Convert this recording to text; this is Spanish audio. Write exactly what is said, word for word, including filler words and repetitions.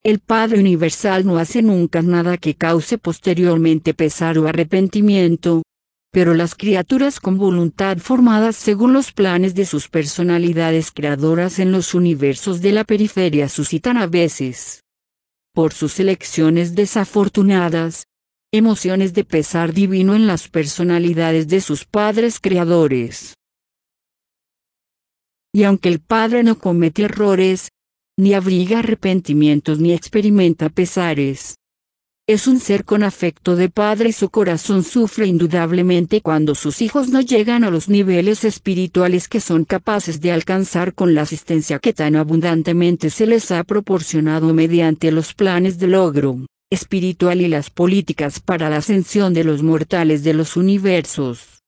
El Padre Universal no hace nunca nada que cause posteriormente pesar o arrepentimiento. Pero las criaturas con voluntad formadas según los planes de sus personalidades creadoras en los universos de la periferia suscitan a veces, por sus elecciones desafortunadas, emociones de pesar divino en las personalidades de sus padres creadores. Y aunque el Padre no comete errores, ni abriga arrepentimientos ni experimenta pesares, es un ser con afecto de padre y su corazón sufre indudablemente cuando sus hijos no llegan a los niveles espirituales que son capaces de alcanzar con la asistencia que tan abundantemente se les ha proporcionado mediante los planes de logro espiritual y las políticas para la ascensión de los mortales de los universos.